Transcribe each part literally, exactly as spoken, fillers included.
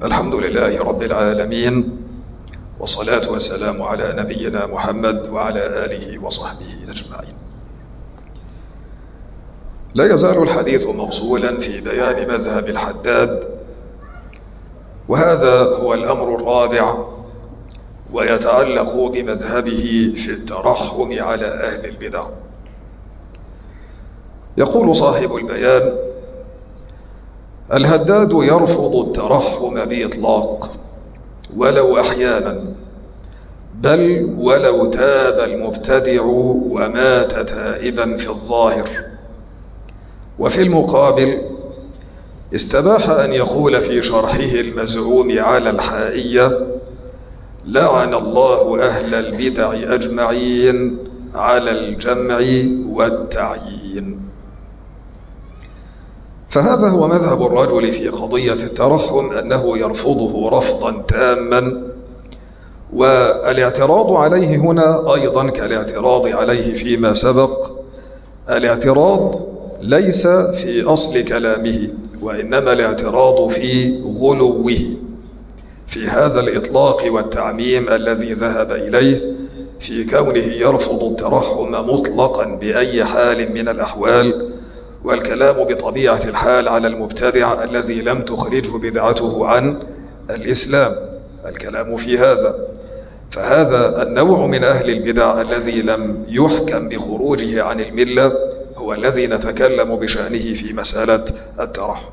الحمد لله رب العالمين، والصلاة والسلام على نبينا محمد وعلى آله وصحبه أجمعين. لا يزال الحديث موصولا في بيان مذهب الحداد، وهذا هو الأمر الرابع، ويتعلق بمذهبه في الترحم على أهل البدع. يقول صاحب البيان: الهداد يرفض الترحم بإطلاق ولو أحيانا، بل ولو تاب المبتدع ومات تائبا في الظاهر. وفي المقابل استباح أن يقول في شرحه المزعوم على الحائية: لعن الله أهل البدع أجمعين على الجمع والتعيين. فهذا هو مذهب الرجل في قضية الترحم، أنه يرفضه رفضا تاما، والاعتراض عليه هنا أيضا كالاعتراض عليه فيما سبق. الاعتراض ليس في أصل كلامه، وإنما الاعتراض في غلوه، في هذا الإطلاق والتعميم الذي ذهب إليه في كونه يرفض الترحم مطلقا بأي حال من الأحوال، والكلام بطبيعة الحال على المبتدع الذي لم تخرجه بدعته عن الإسلام، الكلام في هذا. فهذا النوع من أهل البدع الذي لم يحكم بخروجه عن الملة هو الذي نتكلم بشأنه في مسألة الترحم.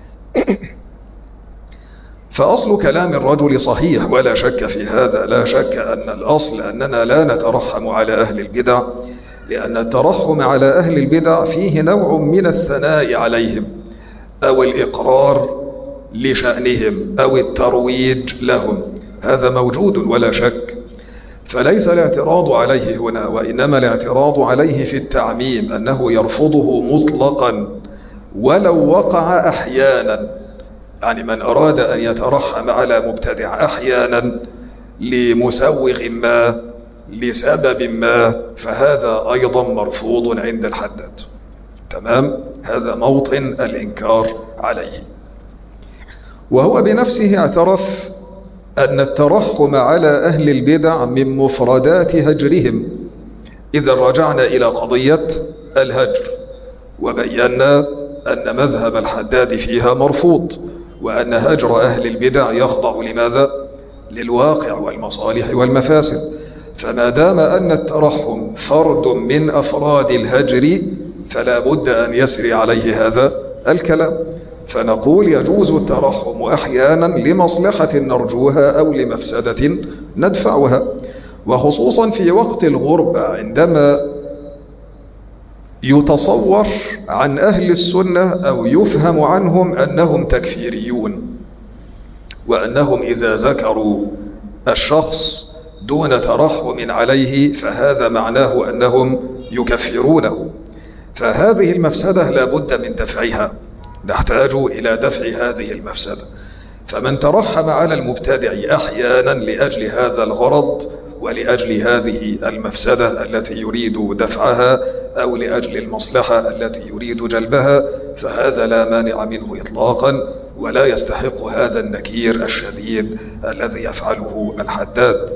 فأصل كلام الرجل صحيح ولا شك في هذا، لا شك أن الأصل أننا لا نترحم على أهل البدع، لأن الترحم على أهل البدع فيه نوع من الثناء عليهم أو الإقرار لشأنهم أو الترويج لهم، هذا موجود ولا شك. فليس الاعتراض عليه هنا، وإنما الاعتراض عليه في التعميم، أنه يرفضه مطلقا ولو وقع أحيانا. يعني من أراد أن يترحم على مبتدع أحيانا لمسوغ ما، لسبب ما، فهذا أيضا مرفوض عند الحداد. تمام؟ هذا موطن الإنكار عليه. وهو بنفسه اعترف أن الترحم على أهل البدع من مفردات هجرهم، إذا رجعنا إلى قضية الهجر وبينا أن مذهب الحداد فيها مرفوض، وأن هجر أهل البدع يخضع لماذا؟ للواقع والمصالح والمفاسد. فما دام أن الترحم فرد من أفراد الهجر فلا بد أن يسري عليه هذا الكلام، فنقول يجوز الترحم أحيانا لمصلحة نرجوها أو لمفسدة ندفعها، وخصوصا في وقت الغربة، عندما يتصور عن أهل السنة أو يفهم عنهم أنهم تكفيريون، وأنهم إذا ذكروا الشخص دون ترحم عليه فهذا معناه أنهم يكفرونه. فهذه المفسدة لا بد من دفعها، نحتاج إلى دفع هذه المفسدة. فمن ترحم على المبتدع أحيانا لأجل هذا الغرض ولأجل هذه المفسدة التي يريد دفعها أو لأجل المصلحة التي يريد جلبها، فهذا لا مانع منه إطلاقا، ولا يستحق هذا النكير الشديد الذي يفعله الحداد.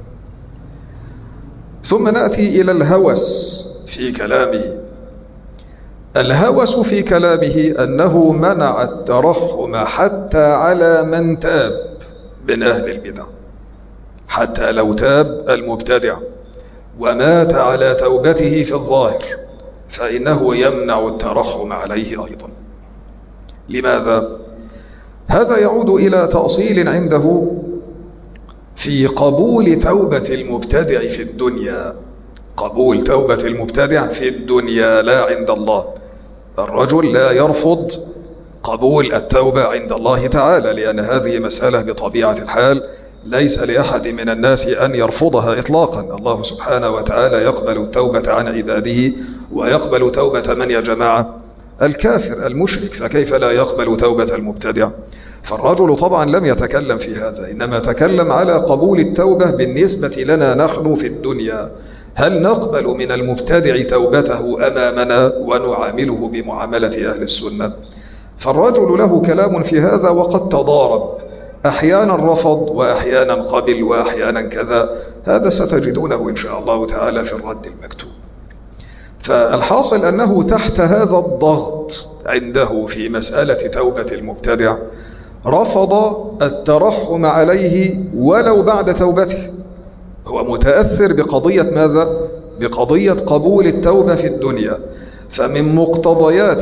ثم نأتي إلى الهوس في كلامه. الهوس في كلامه أنه منع الترحم حتى على من تاب من أهل البدع، حتى لو تاب المبتدع ومات على توبته في الظاهر فإنه يمنع الترحم عليه أيضا. لماذا؟ هذا يعود إلى تأصيل عنده في قبول توبة المبتدع في الدنيا. قبول توبة المبتدع في الدنيا لا عند الله. الرجل لا يرفض قبول التوبة عند الله تعالى، لأن هذه مسألة بطبيعة الحال ليس لأحد من الناس أن يرفضها إطلاقا. الله سبحانه وتعالى يقبل التوبة عن عباده، ويقبل توبة من يا جماعة؟ الكافر المشرك، فكيف لا يقبل توبة المبتدع؟ فالرجل طبعا لم يتكلم في هذا، إنما تكلم على قبول التوبة بالنسبة لنا نحن في الدنيا. هل نقبل من المبتدع توبته أمامنا ونعامله بمعاملة أهل السنة؟ فالرجل له كلام في هذا وقد تضارب، أحيانا رفض وأحيانا قبل وأحيانا كذا، هذا ستجدونه إن شاء الله تعالى في الرد المكتوب. فالحاصل أنه تحت هذا الضغط عنده في مسألة توبة المبتدع رفض الترحم عليه ولو بعد توبته. هو متأثر بقضية ماذا؟ بقضية قبول التوبة في الدنيا. فمن مقتضيات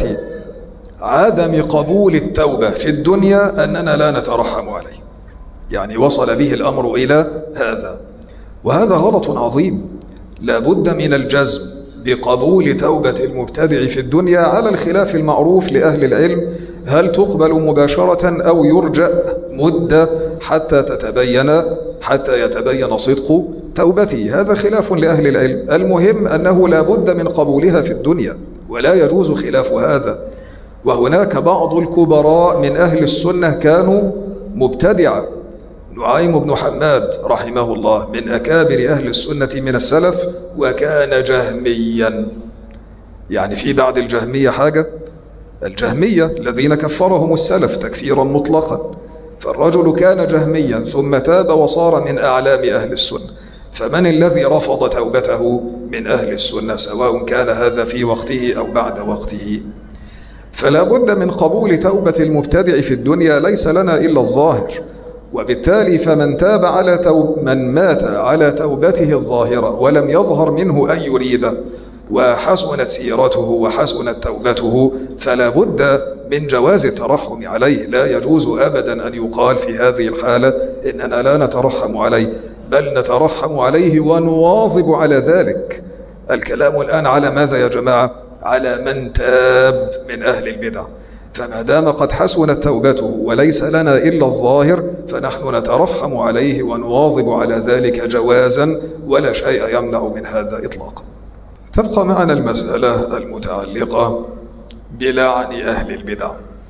عدم قبول التوبة في الدنيا أننا لا نترحم عليه، يعني وصل به الأمر إلى هذا، وهذا غلط عظيم. لا بد من الجزم بقبول توبة المبتدع في الدنيا على الخلاف المعروف لأهل العلم، هل تقبل مباشرة أو يرجأ مدة حتى تتبين حتى يتبين صدق توبته؟ هذا خلاف لأهل العلم. المهم أنه لا بد من قبولها في الدنيا ولا يجوز خلاف هذا. وهناك بعض الكبراء من أهل السنة كانوا مبتدعا. نعيم بن حماد رحمه الله من أكابر أهل السنة من السلف، وكان جهميا. يعني في بعد الجهمية حاجة، الجهمية الذين كفرهم السلف تكفيرا مطلقا، فالرجل كان جهميا ثم تاب وصار من أعلام أهل السنة. فمن الذي رفض توبته من أهل السنة سواء كان هذا في وقته أو بعد وقته؟ فلا بد من قبول توبة المبتدع في الدنيا، ليس لنا إلا الظاهر. وبالتالي فمن تاب على توب من مات على توبته الظاهرة ولم يظهر منه أي ريبة وحسنت سيرته وحسنت توبته، فلا بد من جواز الترحم عليه. لا يجوز أبدا أن يقال في هذه الحالة إننا لا نترحم عليه، بل نترحم عليه ونواظب على ذلك. الكلام الآن على ماذا يا جماعة؟ على من تاب من أهل البدع. فما دام قد حسنت توبته وليس لنا إلا الظاهر فنحن نترحم عليه ونواظب على ذلك جوازا، ولا شيء يمنع من هذا إطلاقا. تبقى معنا المسألة المتعلقة بلعن أهل البدع.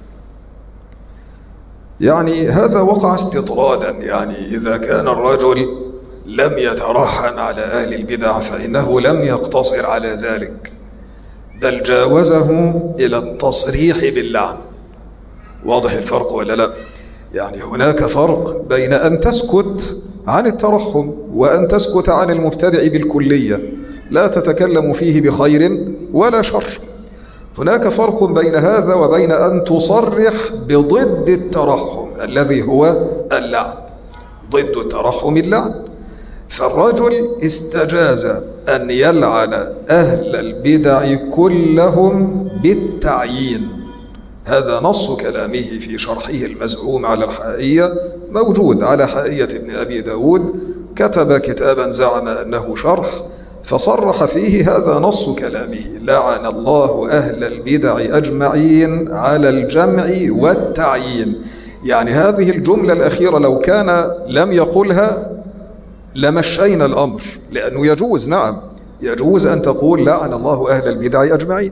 يعني هذا وقع استطرادا، يعني إذا كان الرجل لم يترحم على أهل البدع فإنه لم يقتصر على ذلك، بل جاوزه إلى التصريح باللعن. واضح الفرق ولا لا؟ يعني هناك فرق بين أن تسكت عن الترحم وأن تسكت عن المبتدع بالكلية، لا تتكلم فيه بخير ولا شر. هناك فرق بين هذا وبين أن تصرح بضد الترحم الذي هو اللعن. ضد الترحم اللعن. فالرجل استجاز أن يلعن أهل البدع كلهم بالتعيين. هذا نص كلامه في شرحه المزعوم على الحائية، موجود على حائية ابن أبي داود. كتب كتابا زعم أنه شرح فصرح فيه هذا نص كلامه: لعن الله أهل البدع أجمعين على الجمع والتعيين. يعني هذه الجملة الأخيرة لو كان لم يقولها لمشينا الأمر، لأنه يجوز، نعم يجوز أن تقول لعن الله أهل البدع أجمعين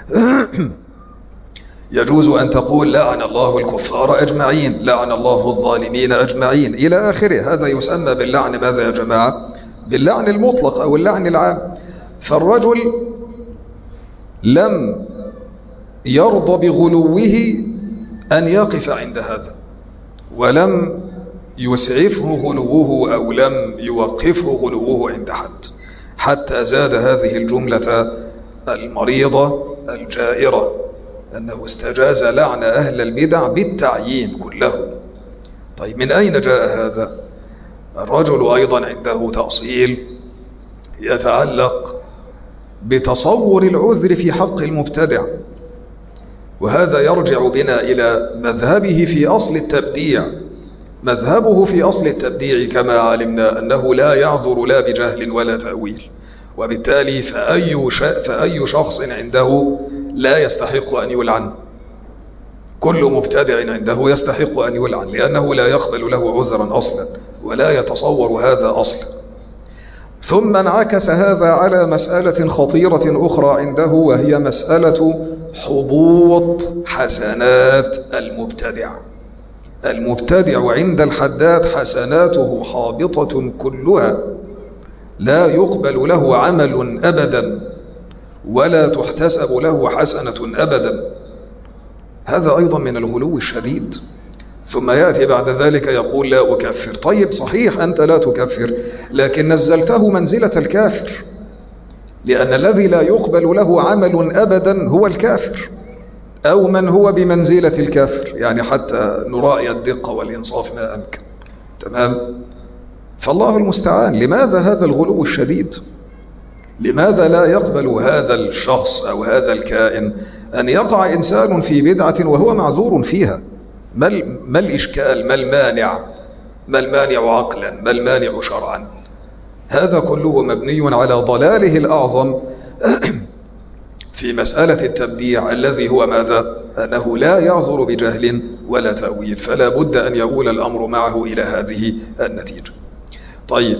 يجوز أن تقول لعن الله الكفار أجمعين، لعن الله الظالمين أجمعين إلى آخره. هذا يسمى باللعن ماذا يا جماعة؟ باللعن المطلق أو اللعن العام. فالرجل لم يرضى بغلوه أن يقف عند هذا، ولم يسعفه غلوه أو لم يوقفه غلوه عند حد، حتى زاد هذه الجملة المريضة الجائرة أنه استجاز لعن أهل البدع بالتعيين كله. طيب من أين جاء هذا؟ الرجل أيضا عنده تأصيل يتعلق بتصور العذر في حق المبتدع، وهذا يرجع بنا إلى مذهبه في أصل التبديع. مذهبه في أصل التبديع كما علمنا أنه لا يعذر لا بجهل ولا تأويل، وبالتالي فأي, فأي شخص عنده لا يستحق أن يلعن. كل مبتدع عنده يستحق أن يلعن، لأنه لا يقبل له عذرا أصلا ولا يتصور هذا أصلا. ثم انعكس هذا على مسألة خطيرة أخرى عنده، وهي مسألة حبوط حسنات المبتدع. المبتدع عند الحداد حسناته حابطة كلها، لا يقبل له عمل أبدا ولا تحتسب له حسنة أبدا. هذا أيضا من الغلو الشديد. ثم يأتي بعد ذلك يقول لا أكفر. طيب صحيح أنت لا تكفر، لكن نزلته منزلة الكافر، لأن الذي لا يقبل له عمل أبدا هو الكافر أو من هو بمنزلة الكافر، يعني حتى نراعي الدقة والإنصاف ما أمكن. تمام؟ فالله المستعان. لماذا هذا الغلو الشديد؟ لماذا لا يقبل هذا الشخص أو هذا الكائن أن يقع إنسان في بدعة وهو معذور فيها؟ ما, ما الإشكال؟ ما المانع؟ ما المانع عقلا؟ ما المانع شرعا؟ هذا كله مبني على ضلاله الأعظم في مسألة التبديع، الذي هو ماذا؟ أنه لا يعذر بجهل ولا تأويل، فلا بد أن يؤول الأمر معه إلى هذه النتيجة. طيب،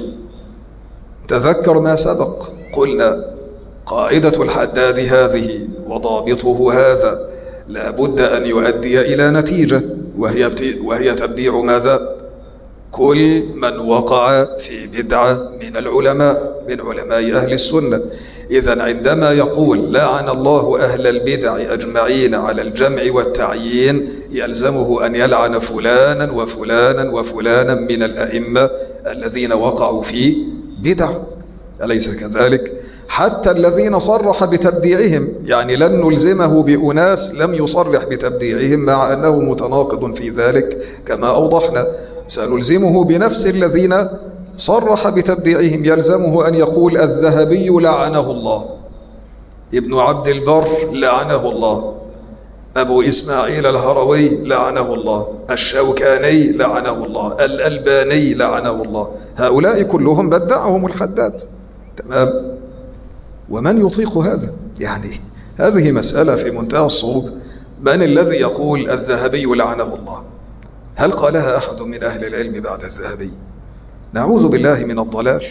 تذكر ما سبق، قلنا قاعدة الحداد هذه وضابطه هذا لا بد أن يؤدي إلى نتيجة، وهي, وهي تبديع ماذا؟ كل من وقع في بدعة من العلماء، من علماء أهل السنة. إذن عندما يقول لعن الله أهل البدع أجمعين على الجمع والتعيين، يلزمه أن يلعن فلانا وفلانا وفلانا من الأئمة الذين وقعوا في بدع، أليس كذلك؟ حتى الذين صرح بتبديعهم، يعني لن نلزمه بأناس لم يصرح بتبديعهم مع أنه متناقض في ذلك كما أوضحنا، سنلزمه بنفس الذين صرح بتبديعهم. يلزمه أن يقول الذهبي لعنه الله، ابن عبد البر لعنه الله، أبو إسماعيل الهروي لعنه الله، الشوكاني لعنه الله، الألباني لعنه الله. هؤلاء كلهم بدعهم الحداد. تمام؟ ومن يطيق هذا؟ يعني هذه مسألة في منتهى الصعوبة. من الذي يقول الذهبي لعنه الله؟ هل قالها أحد من أهل العلم بعد الذهبي؟ نعوذ بالله من الضلال.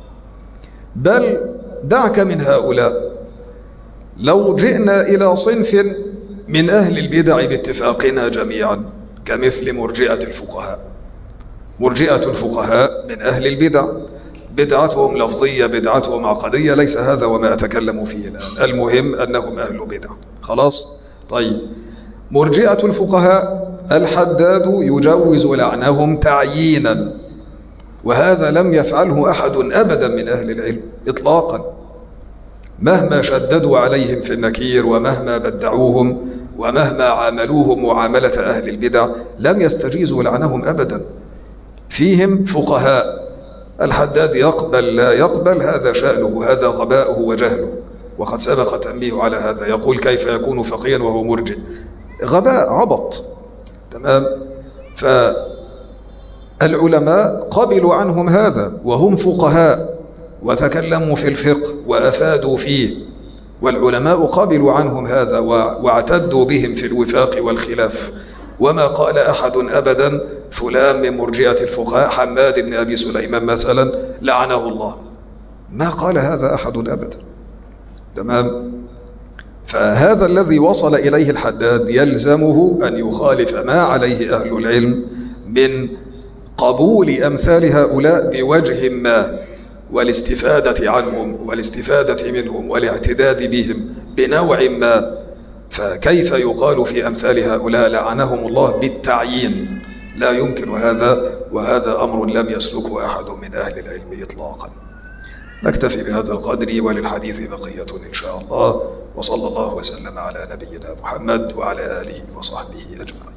بل دعك من هؤلاء، لو جئنا إلى صنف من أهل البدع باتفاقنا جميعا كمثل مرجئة الفقهاء. مرجئة الفقهاء من أهل البدع، بدعتهم لفظية، بدعتهم عقدية، ليس هذا وما أتكلم فيه الآن، المهم أنهم أهل بدع. خلاص؟ طيب، مرجئة الفقهاء الحداد يجوز لعنهم تعيينا، وهذا لم يفعله أحد أبدا من أهل العلم إطلاقا، مهما شددوا عليهم في النكير ومهما بدعوهم ومهما عاملوهم معاملة أهل البدع لم يستجيزوا لعنهم أبدا. فيهم فقهاء، الحداد يقبل لا يقبل هذا شأنه، هذا غباؤه وجهله، وقد سبق تنبيه على هذا. يقول كيف يكون فقيا وهو مرجئ؟ غباء، عبط. تمام؟ فالعلماء قبلوا عنهم هذا وهم فقهاء وتكلموا في الفقه وأفادوا فيه، والعلماء قبلوا عنهم هذا واعتدوا بهم في الوفاق والخلاف. وما قال أحد أبدا فلان من مرجئة الفقهاء حماد بن أبي سليمان مثلا لعنه الله، ما قال هذا أحد أبدا. تمام؟ فهذا الذي وصل إليه الحداد يلزمه أن يخالف ما عليه أهل العلم من قبول أمثال هؤلاء بوجه ما، والاستفادة عنهم والاستفادة منهم والاعتداد بهم بنوع ما. فكيف يقال في أمثال هؤلاء لعنهم الله بالتعيين؟ لا يمكن هذا، وهذا أمر لم يسلكه أحد من أهل العلم إطلاقا. نكتفي بهذا القدر، وللحديث بقية إن شاء الله، وصلى الله وسلم على نبينا محمد وعلى آله وصحبه أجمعين.